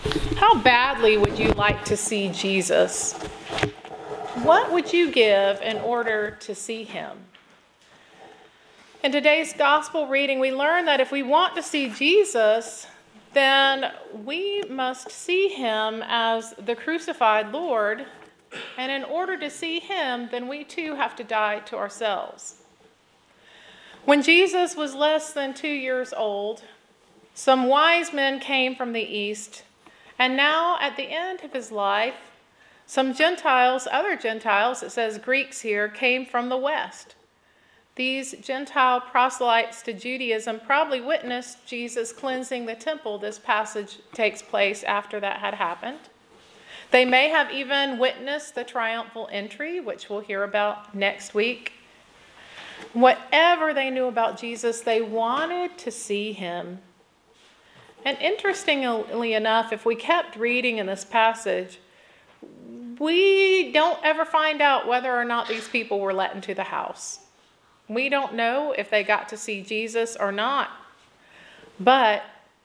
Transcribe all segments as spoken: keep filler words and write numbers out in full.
How badly would you like to see Jesus? What would you give in order to see him? In today's gospel reading, we learn that if we want to see Jesus, then we must see him as the crucified Lord. And in order to see him, then we too have to die to ourselves. When Jesus was less than two years old, some wise men came from the east, and now at the end of his life, some Gentiles, other Gentiles, it says Greeks here, came from the west. These Gentile proselytes to Judaism probably witnessed Jesus cleansing the temple. This passage takes place after that had happened. They may have even witnessed the triumphal entry, which we'll hear about next week. Whatever they knew about Jesus, they wanted to see him. And interestingly enough, if we kept reading in this passage, we don't ever find out whether or not these people were let into the house. We don't know if they got to see Jesus or not. But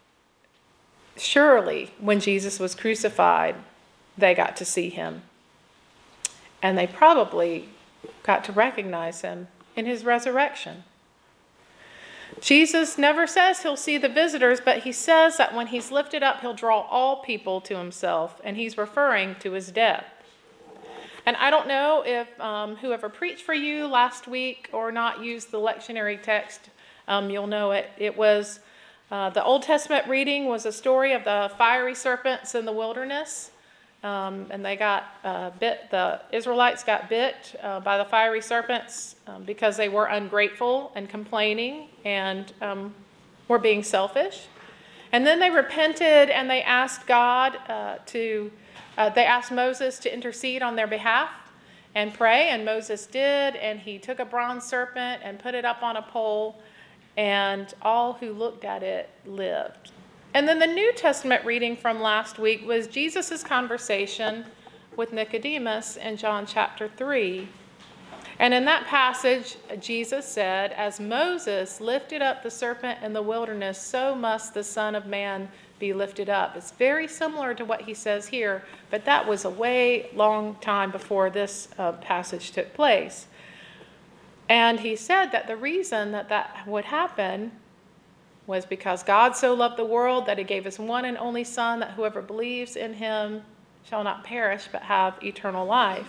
surely when Jesus was crucified, they got to see him. And they probably got to recognize him in his resurrection. Jesus never says he'll see the visitors, but he says that when he's lifted up, he'll draw all people to himself, and he's referring to his death. And I don't know if um, whoever preached for you last week or not used the lectionary text. Um, you'll know it. It was uh, the Old Testament reading was a story of the fiery serpents in the wilderness. Um, and they got uh, bit, the Israelites got bit uh, by the fiery serpents um, because they were ungrateful and complaining and um, were being selfish. And then they repented and they asked God uh, to, uh, they asked Moses to intercede on their behalf and pray. And Moses did. And he took a bronze serpent and put it up on a pole. And all who looked at it lived. And then the New Testament reading from last week was Jesus' conversation with Nicodemus in John chapter three. And in that passage, Jesus said, "As Moses lifted up the serpent in the wilderness, so must the Son of Man be lifted up." It's very similar to what he says here, but that was a way long time before this uh, passage took place. And he said that the reason that that would happen was because God so loved the world that he gave his one and only Son, that whoever believes in him shall not perish but have eternal life.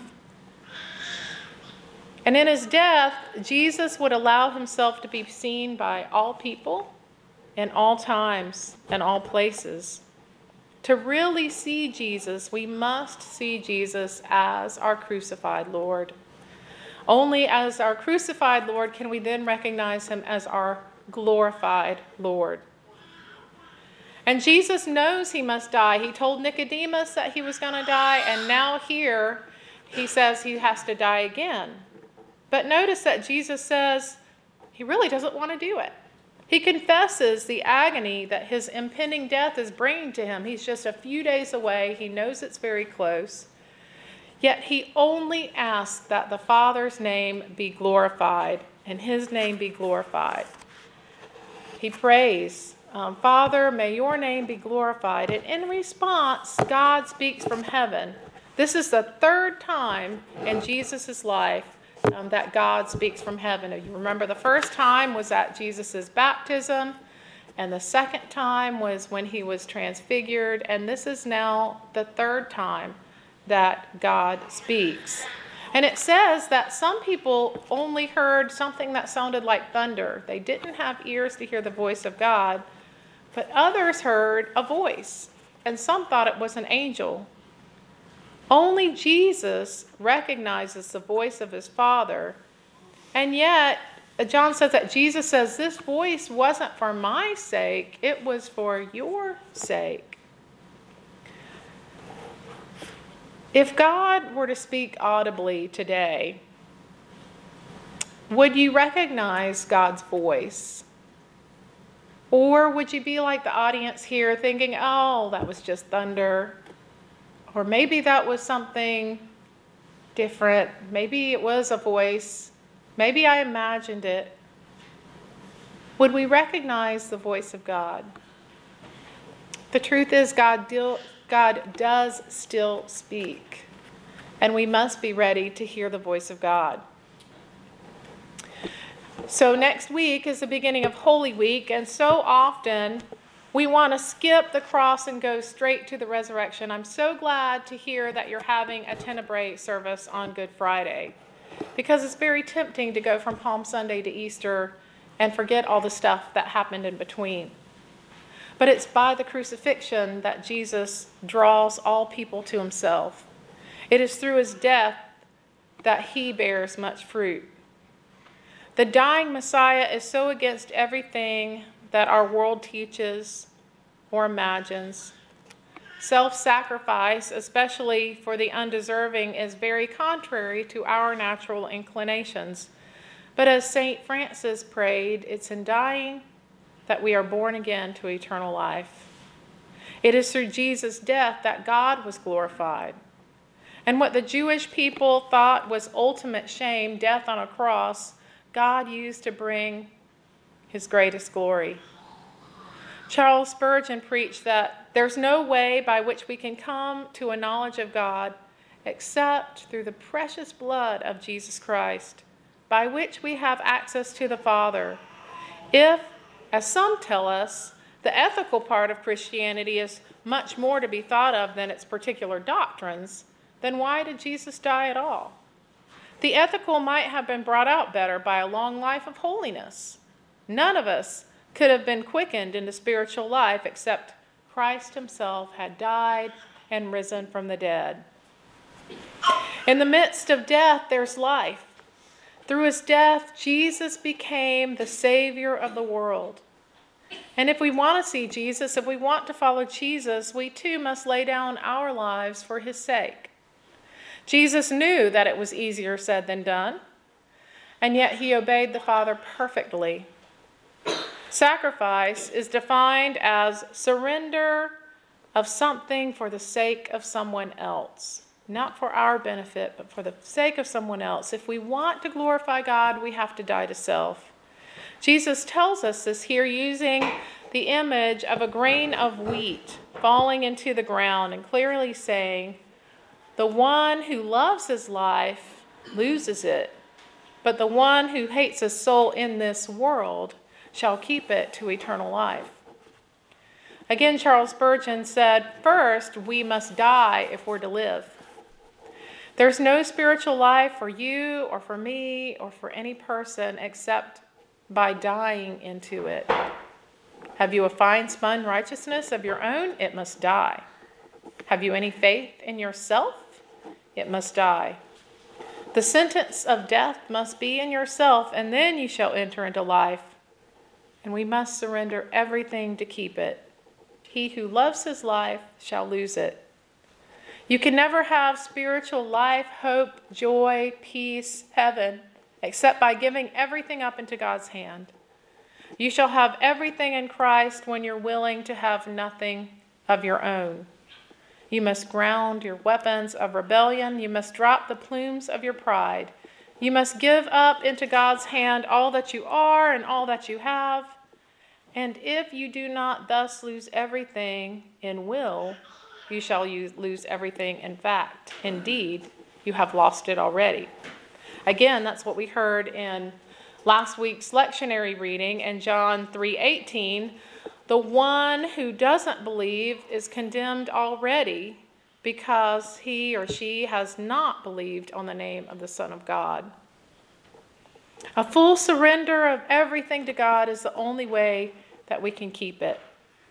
And in his death, Jesus would allow himself to be seen by all people in all times and all places. To really see Jesus, we must see Jesus as our crucified Lord. Only as our crucified Lord can we then recognize him as our glorified Lord. And Jesus knows he must die. He told Nicodemus that he was going to die, and now here he says he has to die again. But notice that Jesus says he really doesn't want to do it. He confesses the agony that his impending death is bringing to him. He's just a few days away. He knows it's very close. Yet he only asks that the Father's name be glorified and his name be glorified. He prays, um, "Father, may your name be glorified." And in response, God speaks from heaven. This is the third time in Jesus' life um, that God speaks from heaven. You remember the first time was at Jesus' baptism, and the second time was when he was transfigured, and this is now the third time that God speaks. And it says that some people only heard something that sounded like thunder. They didn't have ears to hear the voice of God, but others heard a voice, and some thought it was an angel. Only Jesus recognizes the voice of his Father, and yet John says that Jesus says, "This voice wasn't for my sake, it was for your sake." If God were to speak audibly today, would you recognize God's voice? Or would you be like the audience here thinking, "Oh, that was just thunder"? Or maybe that was something different. Maybe it was a voice. Maybe I imagined it. Would we recognize the voice of God? The truth is God deal, God does still speak, and we must be ready to hear the voice of God. So next week is the beginning of Holy Week, and so often we want to skip the cross and go straight to the resurrection. I'm so glad to hear that you're having a Tenebrae service on Good Friday, because it's very tempting to go from Palm Sunday to Easter and forget all the stuff that happened in between. But it's by the crucifixion that Jesus draws all people to himself. It is through his death that he bears much fruit. The dying Messiah is so against everything that our world teaches or imagines. Self-sacrifice, especially for the undeserving, is very contrary to our natural inclinations. But as Saint Francis prayed, it's in dying that we are born again to eternal life. It is through Jesus' death that God was glorified. And what the Jewish people thought was ultimate shame, death on a cross, God used to bring his greatest glory. Charles Spurgeon preached that there's no way by which we can come to a knowledge of God except through the precious blood of Jesus Christ, by which we have access to the Father. If, as some tell us, the ethical part of Christianity is much more to be thought of than its particular doctrines, then why did Jesus die at all? The ethical might have been brought out better by a long life of holiness. None of us could have been quickened into spiritual life except Christ himself had died and risen from the dead. In the midst of death, there's life. Through his death, Jesus became the Savior of the world. And if we want to see Jesus, if we want to follow Jesus, we too must lay down our lives for his sake. Jesus knew that it was easier said than done, and yet he obeyed the Father perfectly. Sacrifice is defined as surrender of something for the sake of someone else. Not for our benefit, but for the sake of someone else. If we want to glorify God, we have to die to self. Jesus tells us this here using the image of a grain of wheat falling into the ground and clearly saying, the one who loves his life loses it, but the one who hates his soul in this world shall keep it to eternal life. Again, Charles Spurgeon said, first, we must die if we're to live. There's no spiritual life for you or for me or for any person except by dying into it. Have you a fine-spun righteousness of your own? It must die. Have you any faith in yourself? It must die. The sentence of death must be in yourself, and then you shall enter into life. And we must surrender everything to keep it. He who loves his life shall lose it. You can never have spiritual life, hope, joy, peace, heaven, except by giving everything up into God's hand. You shall have everything in Christ when you're willing to have nothing of your own. You must ground your weapons of rebellion. You must drop the plumes of your pride. You must give up into God's hand all that you are and all that you have. And if you do not thus lose everything in will, you shall use, lose everything in fact. Indeed, you have lost it already. Again, that's what we heard in last week's lectionary reading in John three eighteen. The one who doesn't believe is condemned already because he or she has not believed on the name of the Son of God. A full surrender of everything to God is the only way that we can keep it.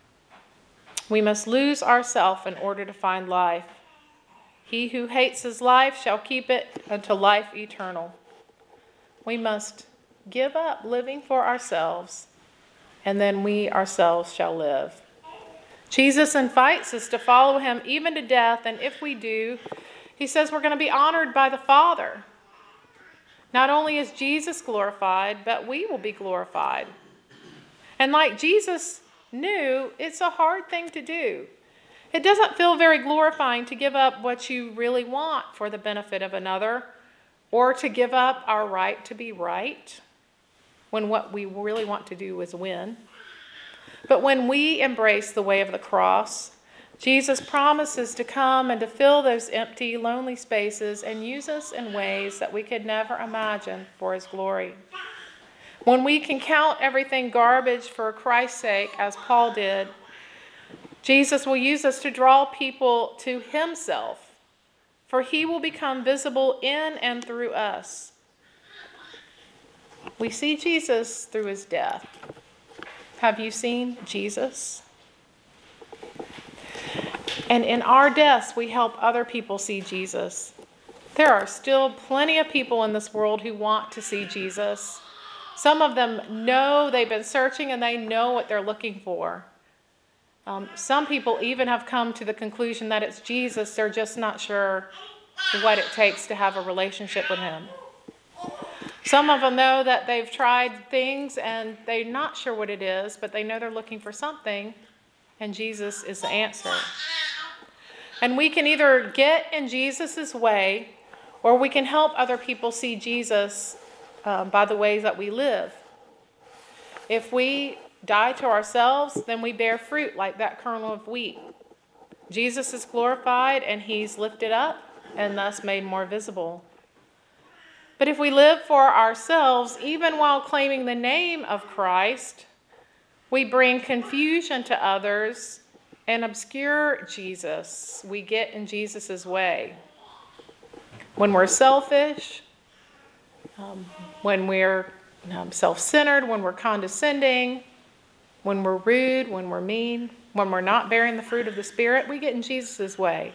We must lose ourselves in order to find life. He who hates his life shall keep it unto life eternal. We must give up living for ourselves, and then we ourselves shall live. Jesus invites us to follow him even to death, and if we do, he says we're going to be honored by the Father. Not only is Jesus glorified, but we will be glorified. And like Jesus knew, it's a hard thing to do. It doesn't feel very glorifying to give up what you really want for the benefit of another, or to give up our right to be right when what we really want to do is win. But when we embrace the way of the cross, Jesus promises to come and to fill those empty, lonely spaces and use us in ways that we could never imagine for his glory. When we can count everything garbage for Christ's sake, as Paul did, Jesus will use us to draw people to himself, for he will become visible in and through us. We see Jesus through his death. Have you seen Jesus? And in our deaths, we help other people see Jesus. There are still plenty of people in this world who want to see Jesus. Some of them know they've been searching and they know what they're looking for. Um, some people even have come to the conclusion that it's Jesus. They're just not sure what it takes to have a relationship with him. Some of them know that they've tried things and they're not sure what it is, but they know they're looking for something, and Jesus is the answer. And we can either get in Jesus' way, or we can help other people see Jesus uh, by the ways that we live. If we die to ourselves, then we bear fruit like that kernel of wheat. Jesus is glorified and he's lifted up and thus made more visible. But if we live for ourselves, even while claiming the name of Christ, we bring confusion to others and obscure Jesus. We get in Jesus' way. When we're selfish, um, when we're um, self-centered, when we're condescending, when we're rude, when we're mean, when we're not bearing the fruit of the Spirit, we get in Jesus' way.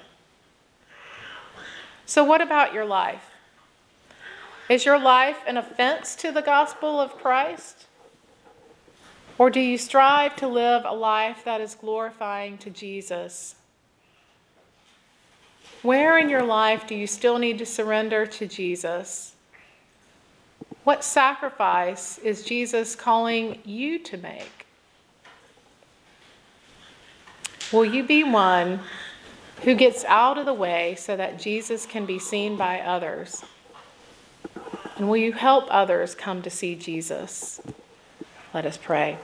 So what about your life? Is your life an offense to the gospel of Christ? Or do you strive to live a life that is glorifying to Jesus? Where in your life do you still need to surrender to Jesus? What sacrifice is Jesus calling you to make? Will you be one who gets out of the way so that Jesus can be seen by others? And will you help others come to see Jesus? Let us pray.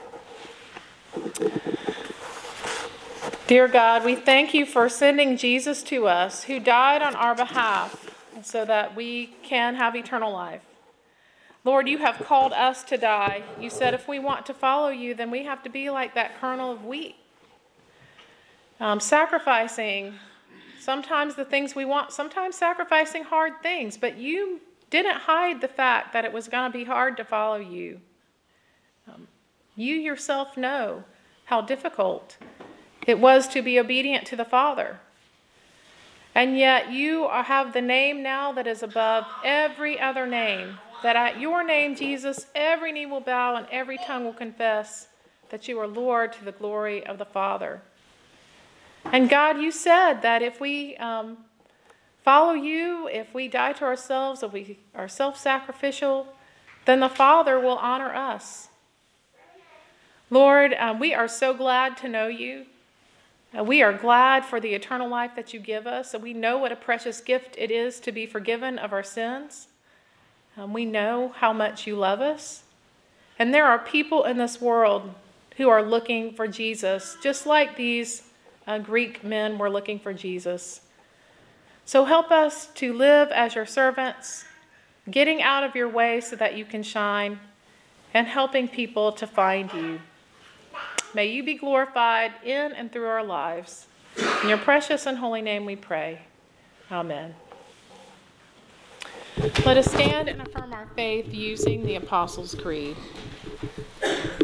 Dear God, we thank you for sending Jesus to us, who died on our behalf so that we can have eternal life. Lord, you have called us to die. You said if we want to follow you, then we have to be like that kernel of wheat. Um, sacrificing sometimes the things we want, sometimes sacrificing hard things, but you didn't hide the fact that it was going to be hard to follow you. Um, you yourself know how difficult it was to be obedient to the Father. And yet you have the name now that is above every other name, that at your name, Jesus, every knee will bow and every tongue will confess that you are Lord, to the glory of the Father. And God, you said that if we um, follow you, if we die to ourselves, if we are self-sacrificial, then the Father will honor us. Lord, uh, we are so glad to know you. Uh, we are glad for the eternal life that you give us. And we know what a precious gift it is to be forgiven of our sins. Um, we know how much you love us. And there are people in this world who are looking for Jesus, just like these uh, Greek men were looking for Jesus. So help us to live as your servants, getting out of your way so that you can shine, and helping people to find you. May you be glorified in and through our lives. In your precious and holy name we pray. Amen. Let us stand and affirm our faith using the Apostles' Creed.